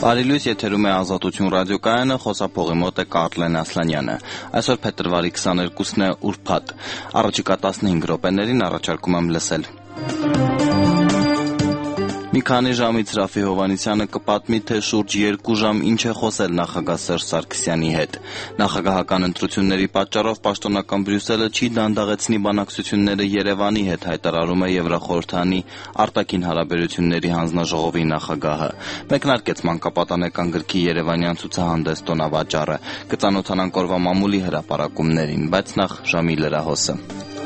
Բարի լույս, եթերում է Ազատություն ռադիոկայանը, խոսափողի մոտ է Կարլեն Ասլանյանը։ Այսօր փետրվարի 22-ն է, ուրբաթ։ Առաջիկա 15 րոպեներին առաջարկում եմ լսել։ Մի քանի ժամից Ռաֆի Հովհաննիսյանը կպատմի, թե շուրջ 2 ժամ ինչ է խոսել նախագահ Սերժ Սարգսյանի հետ։ Նախագահական ընտրությունների պատճառով պաշտոնական Բրյուսելը չի դանդաղեցնի բանակցությունները Երևանի հետ, հայտարարում է Եվրախորհրդանի արտաքին հարաբերությունների հանձնաժողովի նախագահը։ Մեկնարկեց մանկապատանեկան գրքի երևանյան ցուցահանդես տոնավաճառը։ Կծանոթանանք օրվա մամուլի հրապարակումներին, բայց նախ ժամի լրահոսը։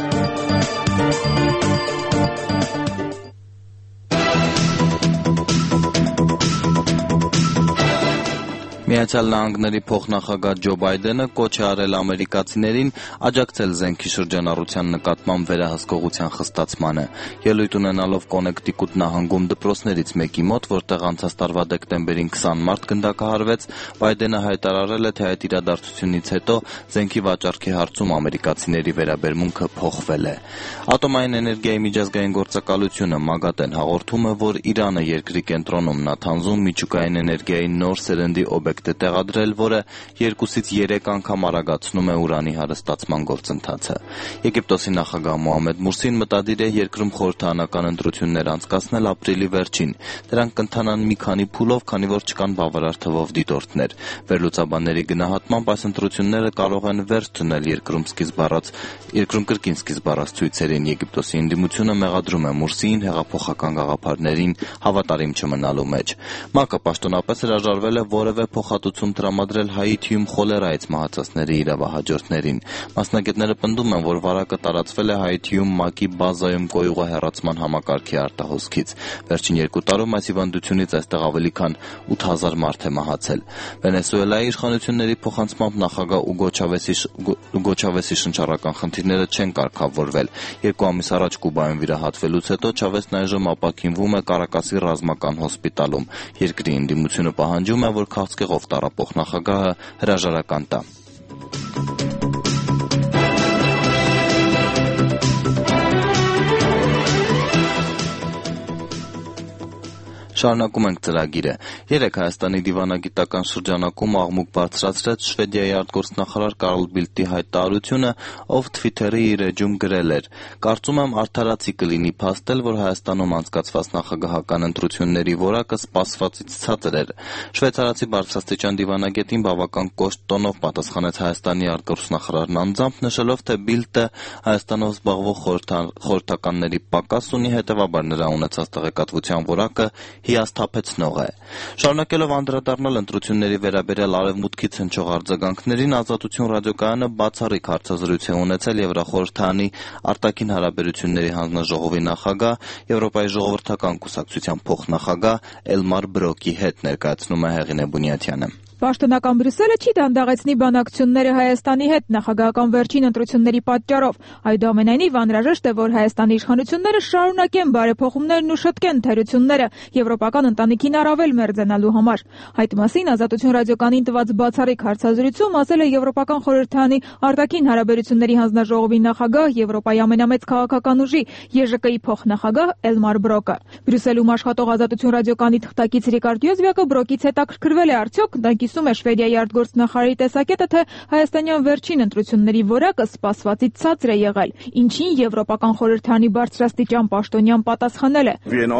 Միացյալ Նահանգների փոխնախագահ Ջո Բայդենը կոչ է արել ամերիկացիներին աջակցել զենքի շրջանառության նկատմամբ վերահսկողության խստացմանը։ Ելույթ ունենալով Կոնեկտիկուտ նահանգում դպրոցներից մեկի մոտ, որտեղ անցած տարվա դեկտեմբերին 20 մարդ գնդակահարվեց, Բայդենը հայտարարել է, թե այդ իրադարձությունից հետո զենքի վաճառքի հարցում ամերիկացիների վերաբերմունքը փոխվել է։ Ատոմային էներգիայի միջազգային գործակալությունը ՄԱԳԱՏԵ-ն հաղորդում է, որ Իրանը երկրի կենտրոնում Նաթանզում միջուկային էներգիայի նոր սերնդի օբյեկտ է տեղադրել, որը 2-ից 3 անգամ արագացնում է ուրանի հարստացման գործընթացը։ Եգիպտոսի նախագահ Մոհամեդ Մուրսին մտադիր է երկրում խորհրդարանական ընտրություններ անցկացնել ապրիլի վերջին։ Դրանք կընթանան մի քանի փուլով, քանի որ չկան բավարար թվով դիտորդներ։ Վերլուծաբանների գնահատմամբ այս ընտրությունները կարող են վերջ դնել երկրում կրկին սկիզբ առած ցույցերին։ Եգիպտոսի ընդդիմությունը մեղադրում է Մուրսիին հեղափոխական գաղափարներին հավատարիմ չմնալու մեջ։ ՄԱԿ-ը պաշտոնապես հրաժարվել է որևէ փոխհատուցում տրամադրել Հայիթիում խոլերայից մահացածների իրավահաջորդներին։ Մասնագետները պնդում են, որ վարակը տարածվել է Հայիթիում ՄԱԿ-ի բազայում կոյուղահեռացման համակարգի արտահոսքից։ Վերջին 2 տարում այս հիվանդությունից այստեղ ավելի քան 8000 մարդ է մահացել։ Վենեսուելայի իշխանությունների փոխանցմամբ նախագահ Ուգո Չավեսի շնչառական խնդիրները չեն կարգավորվել։ 2 ամիս առաջ Կուբայում վիրահատվելուց հետո Չավեսն այժմ ապաքինվում է Կարակասի ռազմական հոսպիտալում։ Երկրի ընդդիմությունը պահանջում է, որ քաղցկեղով տառապող նախագահը հրաժարական տա։ Շարունակում ենք ծրագիրը։ Երեկ Հայաստանի դիվանագիտական շրջանակում աղմուկ բարձրացրեց Շվեդիայի արտգործնախարար Կարլ Բիլդտի հայտարարությունը, ով Twitter-ի իր էջում գրել էր. «Կարծում եմ արդարացի կլինի փաստել, որ Հայաստանում անցկացված նախագահական ընտրությունների որակը սպասվածից ցածր էր»։ Շվեյցարացի բարձրաստիճան դիվանագետին բավական կոշտ տոնով պատասխանեց Հայաստանի արտգործնախարարն անձամբ, նշելով, թե Բիլդտը Հայաստանով զբաղվող խորհրդականների պակաս ունի, հետևաբար նրա ունեցած տեղեկատվության որակը հիասթափեցնող է։ Շարունակելով անդրադառնալ ընտրությունների վերաբերյալ արևմուտքից հնչող արձագանքներին, Ազատություն ռադիոկայանը բացառիկ հարցազրույց է ունեցել Եվրախորհրդանի արտաքին հարաբերությունների հանձնաժողովի նախագահ, Եվրոպայի ժողովրդական կուսակցության փոխնախագահ Էլմար Բրոկի հետ, ներկայացնում է Հեղինե Բունյաթյանը։ Պաշտոնական Բրյուսելը չի դանդաղեցնի բանակցությունները Հայաստանի հետ նախագահական վերջին ընտրությունների պատճառով։ Այդուամենայնիվ անհրաժեշտ է, որ Հայաստանի իշխանությունները շարունակեն բարեփոխումներն ու շտկեն թերությունները եվրոպական ընտանիքին առավել մերձենալու համար։ Այդ մասին Ազատություն ռադիոկայանին տված բացառիկ հարցազրույցում ասել է Եվրոպական խորհրդարանի արտաքին հարաբերությունների հանձնաժողովի նախագահ, Եվրոպայի ամենամեծ քաղաքական ուժի ԵԺԿ-ի փոխնախագահ Էլմար Բրոկը։ Բրյուսելում աշխատող Ազատություն ռադիոկայանի թղթակից Ռիկարդ Յոզվյակը Բրոկից հետաքրքրվել է արդյոք կիսում է Շվեդիայի արտգործնախարարի տեսակետը, թե հայաստանյան վերջին ընտրությունների որակը սպասվածից ցածր է եղել, ինչին Եվրոպական խորհրդարանի բարձրաստիճան պաշտոնյան պատասխանել է.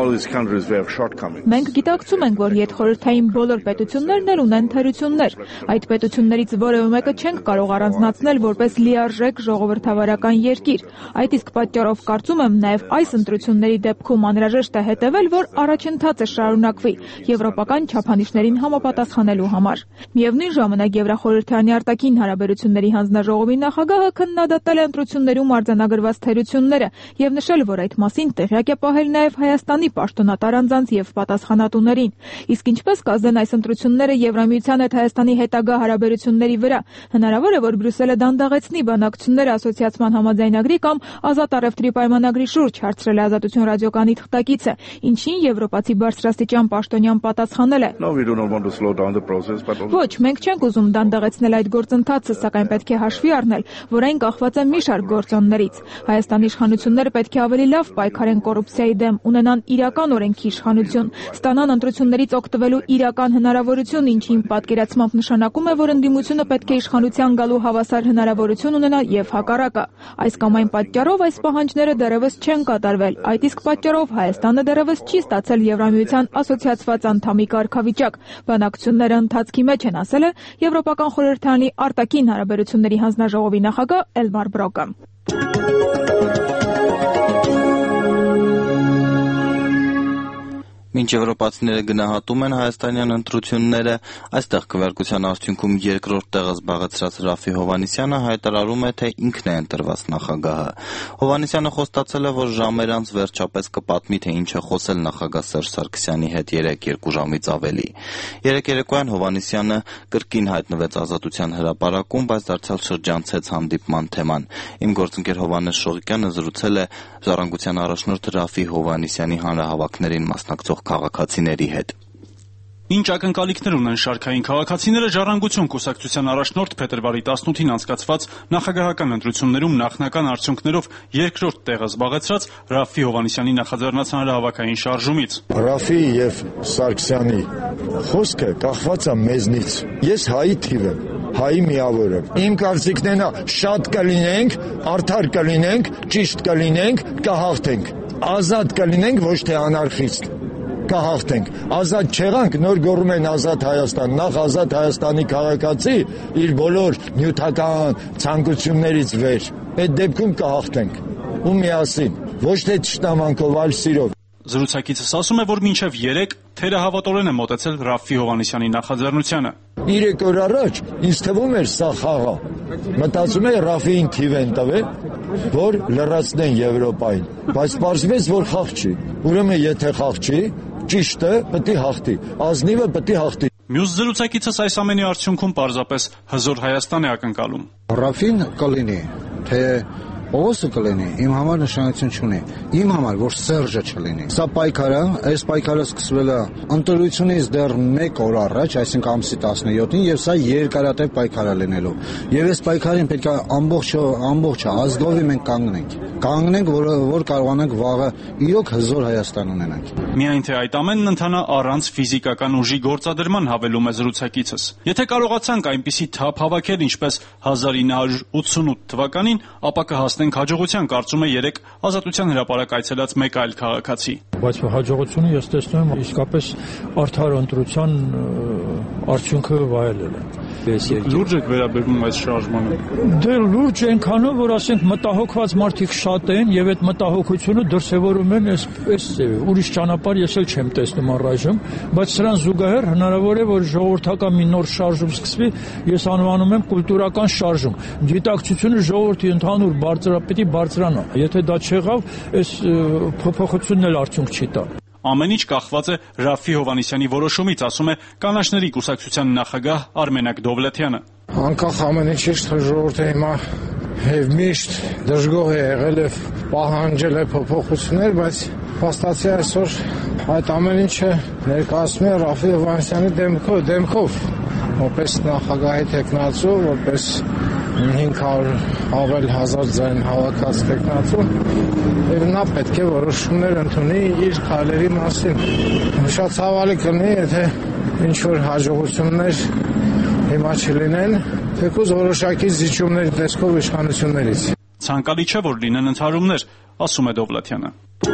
«Մենք գիտակցում ենք, որ յետխորհրդային բոլոր պետություններն էլ ունեն թերություններ։ Այդ պետություններից որևէ մեկը չենք կարող առանձնացնել որպես լիարժեք ժողովրդավարական երկիր։ Այդ իսկ պատճառով կարծում եմ նաև այս ընտրությունների դեպքում անհրաժեշտ է հետևել, որ առաջընթացը շարունակվի եվրոպական չափանիշներին համապատասխանելու համար»։ Միևնույն ժամանակ Եվրախորհրդարանի արտաքին հարաբերությունների հանձնաժողովի նախագահը քննադատել է ընտրություններում արձանագրված թերությունները եւ նշել, որ այդ մասին տեղյակ է պահել նաեւ Հայաստանի պաշտոնատար անձանց եւ պատասխանատուներին։ Իսկ ինչպես կազդեն այս ընտրությունները Եվրամիության հետ Հայաստանի հետագա հարաբերությունների վրա։ Հնարավոր է, որ Բրյուսելը դանդաղեցնի բանակցությունները ասոցիացման համաձայնագրի կամ ազատ առևտրի պայմանագրի շուրջ, հարցրել է Ազատություն ռադիոկայանի թղթակիցը, ինչին եվրոպացի բարձրաստիճան պաշտոնյան պատասխանել է. Ոչ, մենք չենք ուզում դանդաղեցնել այդ գործընթացը, սակայն պետք է հաշվի առնել, որ այն կախված է մի շարք գործոններից։ Հայաստանի իշխանությունները պետք է ավելի լավ պայքարեն կոռուպցիայի դեմ, ունենան իրական օրենքի իշխանություն, ստանան ընտրություններից օգտվելու իրական հնարավորություն, ինչի իմ պատկերացմամբ նշանակում է, որ ընդդիմությունը պետք է իշխանության գալու հավասար հնարավորություն ունենա եւ հակառակը։ Այս կամ այն պատճառով այս պահանջները դեռևս չեն կատարվել։ Այդ իսկ պատճառով Հայաստանը դեռևս չի ստացել Եվրամիության ասոցիացված անդամի կարգավիճակ։ Բանակցությունները ընթացքի մեջ են, ասել է Եվրոպական խորհրդարանի արտաքին հարաբերությունների հանձնաժողովի նախագահ Էլմար Բրոկը։ Մինչ եվրոպացիները գնահատում են հայաստանյան ընտրությունները, այստեղ քվեարկության արդյունքում երկրորդ տեղը զբաղեցրած Ռաֆի Հովհաննիսյանը հայտարարում է, թե ինքն է ընտրված նախագահը։ Հովհաննիսյանը խոստացել է, որ ժամեր անց վերջապես կպատմի, թե ինչ է խոսել նախագահ Սերժ Սարգսյանի հետ 2 ժամից ավելի։ Երեկ երեկոյան Հովհաննիսյանը կրկին հայտնվեց Ազատության հրապարակում, բայց դարձյալ շրջանցեց հանդիպման թեման։ Իմ գործընկեր Հովհաննես Շողիկյանը զրուցել է Ժառանգության առաջնորդ Ռաֆի Հովհաննիսյանի հանրահավաքներին մասնակցող քաղաքացիների հետ։ Ինչ ակնկալիքներ ունեն շարքային քաղաքացիները Ժառանգություն կուսակցության առաջնորդ փետրվարի 18-ին անցկացված նախագահական ընտրություններում նախնական արդյունքներով երկրորդ տեղը զբաղեցրած Ռաֆի Հովհաննիսյանի նախաձեռնած հանրահավաքային շարժումից։ Ռաֆի եւ Սարգսյանի խոսքը կախված է մեզնից։ Ես հայի թիվ եմ, հայի միավոր եմ։ Իմ կարծիքն է, շատ կլինենք, արդար կլինենք, ճիշտ կլինենք, կհաղթենք։ Ազատ կլինենք, ոչ թե անարխիստ։ Կհաղթենք։ Ազատ չեղանք, նոր գոռում են ազատ Հայաստան։ Նախ ազատ Հայաստանի քաղաքացի իր բոլոր նյութական ցանկություններից վեր։ Այդ դեպքում կհաղթենք։ Ու միասին, ոչ թե ճշտամանքով, այլ սիրով։ Զրուցակիցս ասում է, որ մինչև 3 թերահավատորեն է մոտեցել Ռաֆի Հովհաննիսյանի նախաձեռնությանը։ 3 օր առաջ ինձ թվում էր սա խաղա։ Մտածում եմ Ռաֆիին թիվ են տվել, որ լրացնեն Եվրոպային, բայց պարզվեց, որ խաղ չի։ Ուրեմն եթե խաղ չի, ճիշտը պետք է հաղթի, ազնիվը պետք է հաղթի։ Մյուս զրուցակիցս այս ամենի արդյունքում պարզապես հզոր Հայաստան է ակնկալում։ Ռաֆին կլինի, թե Օսը կլինի, իմ համար նշանակություն չունի։ Իմ համար, որ Սերժը չլինի։ Սա պայքարը, այս պայքարը սկսվել է ընտրությունից դեռ 1 օր առաջ, այսինքն ամսի 17-ին, եւ սա երկարատև պայքար է լինելու։ Եվ այս պայքարին պետք է ամբողջ ազգովի մենք կանգնենք, որ կարողանանք վաղը իրոք հզոր Հայաստան ունենանք։ Միայն թե այդ ամենն ընթանա առանց ֆիզիկական ուժի գործադրման, հավելում է զրուցակիցս։ Եթե կարողացանք այնպիսի թափ հավաքել, ինչպես 1988 թվականին, ապա կհասնենք հաջողության, կարծում է 3 Ազատության հրապարակ այցելած մեկ այլ քաղաքացի։ Բայց հաջողությունը ես տեսնում եմ իսկապես արդար ընտրության արդյունքը վայելել է։ Լուրջ եք վերաբերվում այս շարժմանը։ Դե լուրջ այնքանով, որ ասենք մտահոգված մարդիկ շատ են եւ այդ մտահոգությունը դրսեւորում են այս ուրիշ ճանապարհ ես էլ չեմ տեսնում առայժմ, բայց սրան զուգահեռ հնարավոր է, որ ժողովրդական մի նոր շարժում սկսվի, ես անվանում եմ կուլտուրական շարժում։ Գիտակցությունը ժողովրդի ընդհանուր բարձրապետի բարձրանա։ Եթե դա չեղավ, այս փոփոխությունն էլ արդյունք չի տա։ Ամեն ինչ կախված է Ռաֆի Հովհաննիսյանի որոշումից, ասում է Կանաչների կուսակցության նախագահ Արմենակ Դովլեթյանը։ Անկախ ամեն ինչից ժողովուրդը հիմա եւ միշտ դժգոհ է եղել եւ պահանջել է փոփոխություններ, բայց փաստացի այսօր այդ ամեն ինչը ներկայացնում է Ռաֆի Հովհաննիսյանի դեմքով, որպես նախագահի տեխնացու, որպես 500 ավել հազար ձայն հավաքած տեխնացու, եւ նա պետք է որոշումներ ընդունի իր քայլերի մասին։ Շատ ցավալի կլինի, եթե ինչ-որ հաջողություններ հիմա չլինեն, թեկուզ որոշակի զիջումների տեսքով իշխանություններից։ Ցանկալի չէ, որ լինեն ընդհարումներ, ասում է Դովլաթյանը։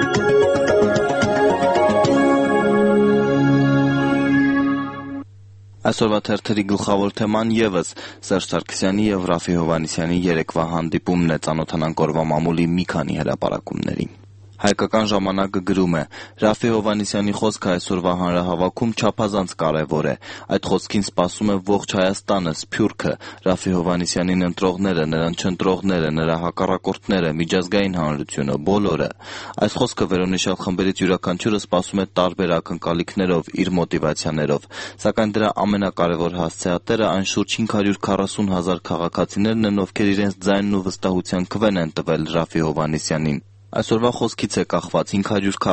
Այսօրվա թերթերի գլխավոր թեման ևս Սերժ Սարգսյանի եւ Ռաֆի Հովհաննիսյանի երեկվա հանդիպումն է, ծանոթանանք օրվա մամուլի մի քանի հրապարակումների։ Հայկական ժամանակը գրում է. Ռաֆի Հովհաննիսյանի խոսքը այսօրվա հանրահավաքում չափազանց կարևոր է։ Այդ խոսքին սպասում է ողջ Հայաստանը, Սփյուռքը, Ռաֆի Հովհաննիսյանին ընտրողները, նրան չընտրողները, նրա հակառակորդները, միջազգային հանրությունը, բոլորը։ Այս խոսքը վերոնշյալ խմբերից յուրաքանչյուրը սպասում է տարբեր ակնկալիքներով, իր մոտիվացիաներով, սակայն դրա ամենակարևոր հասցեատերը այն շուրջ 540,000 քաղաքացիներն են, ովքեր իրենց ձայնն ու վստահության քվեն են տվել Ռաֆի Հովհաննիսյանին։ Այսօրվա խոսքից է կախված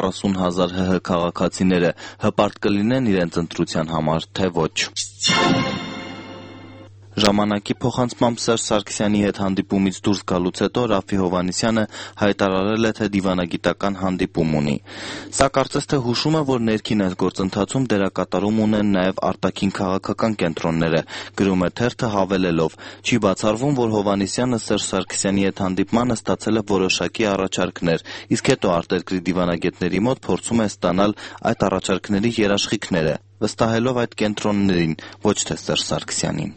540,000 ՀՀ քաղաքացիները հպարտ կլինեն իրենց ընտրության համար, թե ոչ։ Ժամանակի փոխանցմամբ Սերժ Սարգսյանի հետ հանդիպումից դուրս գալուց հետո Ռաֆֆի Հովհաննիսյանը հայտարարել է, թե դիվանագիտական հանդիպում ունի։ Սա կարծես թե հուշում է, որ ներքին այս գործընթացում դերակատարում ունեն նաև արտաքին քաղաքական կենտրոնները, գրում է թերթը հավելելով. չի բացառվում, որ Հովհաննիսյանը Սերժ Սարգսյանի հետ հանդիպմանը ստացել է որոշակի առաջարկներ, իսկ հետո արտերկրի դիվանագետների մոտ փորձում է ստանալ այդ առաջարկների երաշխիքները, վստահելով այդ կենտրոններին, ոչ թե Սերժ Սարգսյանին։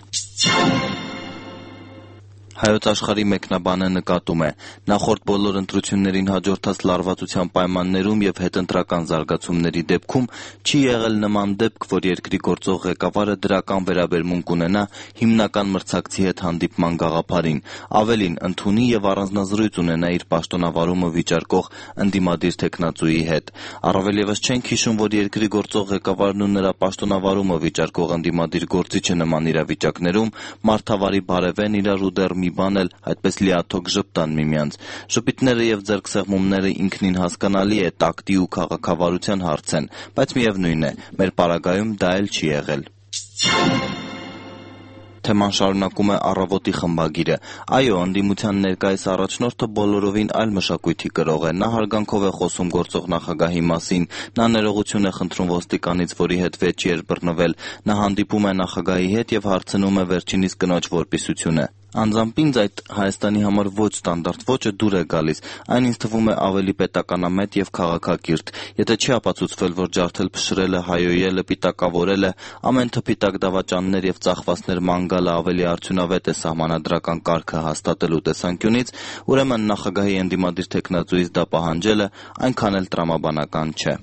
Հայոց աշխարհի մեկնաբանը նկատում է. նախորդ բոլոր ընտրություններին հաջորդած լարվածության պայմաններում եւ հետընտրական զարգացումների դեպքում չի եղել նման դեպք, որ երկրի գործող ղեկավարը դրական վերաբերմունք ունենա հիմնական մրցակցի հետ հանդիպման գաղափարին, ավելին ընդունի եւ առանձնազրույց ունենա իր պաշտոնավարումը վիճարկող ընդդիմադիր թեկնածուի հետ։ Առավել եւս չենք հիշում, որ երկրի գործող ղեկավարն ու նրա պաշտոնավարումը վիճարկող ընդդիմադիր գործիչը նման իրավիճակներում մարդավարի բարևեն իրար ու դեռ մի բան էլ այդպես լիաթոք ժպտան միմյանց։ Ժպիտները եւ ձեռքսեղմումները ինքնին հասկանալի է, տակտի ու քաղաքավարության հարց են, բայց միևնույն է, մեր պարագայում դա էլ չի եղել։ Թեման շարունակում է Առավոտի խմբագիրը։ Այո, ընդդիմության ներկայիս առաջնորդը բոլորովին այլ մշակույթի կրող է։ Նա հարգանքով է խոսում գործող նախագահի մասին, նա ներողություն է խնդրում ոստիկանից, որի հետ վեճի էր բռնվել, նա հանդիպում է նախագահի հետ եւ հարցնում է վերջինիս կնոջ որպիսությունը։ Անձամբ ինձ այդ Հայաստանի համար ոչ ստանդարտ ոճը դուր է գալիս, այն ինձ թվում է ավելի պետականամետ եւ քաղաքակիրթ։ Եթե չի ապացուցվել, որ ջարդել-փշրելը, հայոյելը, պիտակավորելը, ամեն թփի տակ դավաճաններ եւ ծախվածներ ման գալը ավելի արդյունավետ է սահմանադրական կարգը հաստատելու տեսանկյունից, ուրեմն նախագահի ընդդիմադիր թեկնածուից դա պահանջելը այնքան էլ տրամաբանական չէ։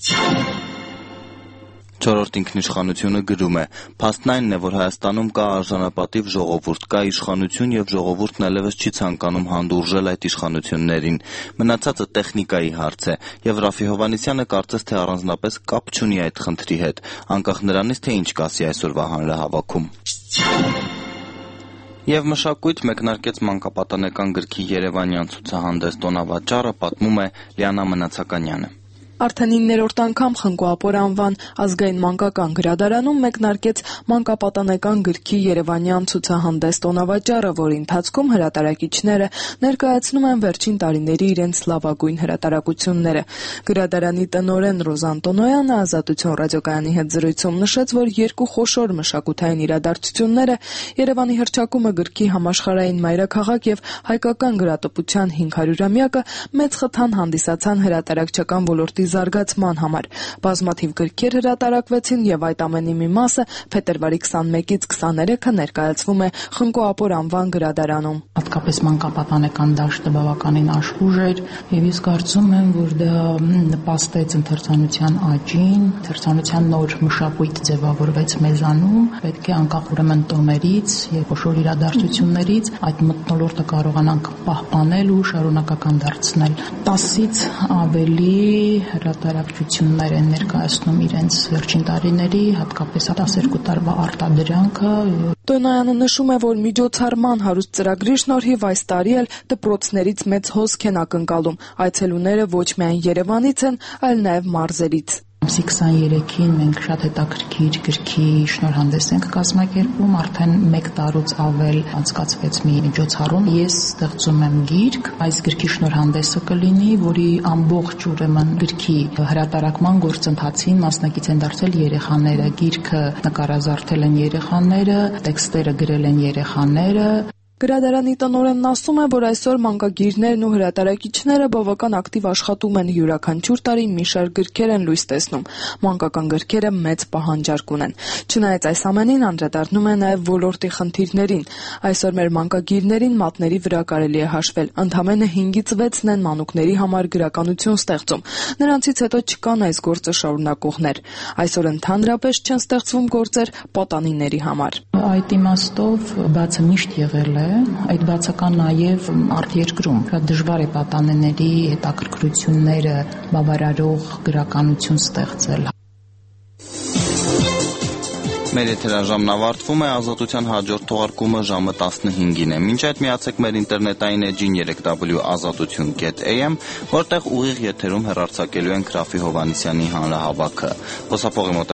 Չորրորդ ինքնիշխանությունը գրում է. փաստն այն է, որ Հայաստանում կա արժանապատիվ ժողովուրդ, կա իշխանություն եւ ժողովուրդն այլևս չի ցանկանում հանդուրժել այդ իշխանություններին։ Մնացածը տեխնիկայի հարց է, եւ Ռաֆֆի Հովհաննիսյանը կարծես թե առանձնապես կապ չունի այդ խնդրի հետ, անկախ նրանից, թե ինչ կասի այսօրվա հանրահավաքում։ Եվ մշակույթ մեկնարկեց մանկապատանեկան գրքի Երևանյան ցուցահանդես տոնավաճառը, պատմում է Լիանա Մնացականյանը։ Արդեն 9-րդ անգամ Խնկո-Ապոր անվան ազգային մանկական գրադարանում մեկնարկեց մանկապատանեկան գրքի Երևանյան ցուցահանդես տոնավաճառը, որի ընթացքում հրատարակիչները ներկայացնում են վերջին տարիների իրենց լավագույն հրատարակությունները։ Գրադարանի տնօրեն Ռոզան Տոնոյանը Ազատություն ռադիոկայանի հետ զրույցում նշեց, որ երկու խոշոր մշակութային իրադարձությունները Երևանի հռչակումը գրքի համաշխարհային մայրաքաղաք եւ հայկական գրատպության 500-ամյակը մեծ խթան հանդիսացան հրատարակչական ոլորտի զարգացման համար։ Բազմաթիվ գրքեր հրատարակվեցին եւ այդ ամենի մի մասը փետրվարի 21-ից 23-ը ներկայացվում է Խնկո-Ապոր անվան գրադարանում։ Հատկապես մանկապատանեկան դաշտը բավականին աշխուժ էր եւ ես կարծում եմ, որ դա նպաստեց ընթերցանության աճին, ընթերցանության նոր մշակույթ ձևավորվեց մեզանում, պետք է անկախ ուրեմն տոներից եւ խոշոր իրադարձություններից այդ մթնոլորտը կարողանանք պահպանել ու շարունակական դարձնել։ 10-ից ավելի հրատարակչություններ են ներկայացնում իրենց վերջին տարիների, հատկապես 12 տարվա արտադրանքը։ Տոնոյանը նշում է, որ միջոցառման հարուստ ծրագրի շնորհիվ այս տարի էլ դպրոցներից մեծ հոսք են ակնկալում։ Այցելուները ոչ միայն Երևանից են, այլ նաև մարզերից։ Ամսի 23-ին մենք շատ հետաքրքիր գրքի շնորհանդես ենք կազմակերպում, արդեն 1 տարուց ավել անցկացվեց մի միջոցառում։ Ես ստեղծում եմ գիրք, այս գրքի շնորհանդեսը կլինի, որի ամբողջ ուրեմն գրքի հրատարակման գործընթացին մասնակից են դարձել երեխաները։ Գիրքը նկարազարդել են երեխաները, տեքստերը գրել են երեխաները։ Գրադարանի տնօրենն ասում է, որ այսօր մանկագիրներն ու հրատարակիչները բավական ակտիվ աշխատում են, յուրաքանչյուր տարի մի շարք գրքեր են լույս տեսնում։ Մանկական գրքերը մեծ պահանջարկ ունեն։ Չնայած այս ամենին անդրադառնում է նաև ոլորտի խնդիրներին։ Այսօր մեր մանկագիրներին մատների վրա կարելի է հաշվել։ Ընդամենը 5-ից 6-ն են մանուկների համար գրականություն ստեղծում։ Նրանցից հետո չկան այս գործը շարունակողներ։ Այսօր ընդհանրապես չեն ստեղծվում գործեր պատանիների համար։ Այդ իմաստով բացը միշտ եղել է, այդ բացը կա նաև արտերկրում։ Շատ դժվար է պատանիների հետաքրքրությունները բավարարող գրականություն ստեղծել։ Մեր եթերաժամն ավարտվում է, Ազատության հաջորդ թողարկումը ժամը 15-ին է։ Մինչ այդ միացեք մեր ինտերնետային էջին www.azatutun.am, որտեղ ուղիղ եթերում հեռարձակելու ենք Ռաֆֆի Հովհաննիսյանի հանրահավաքը։ Խոսափողի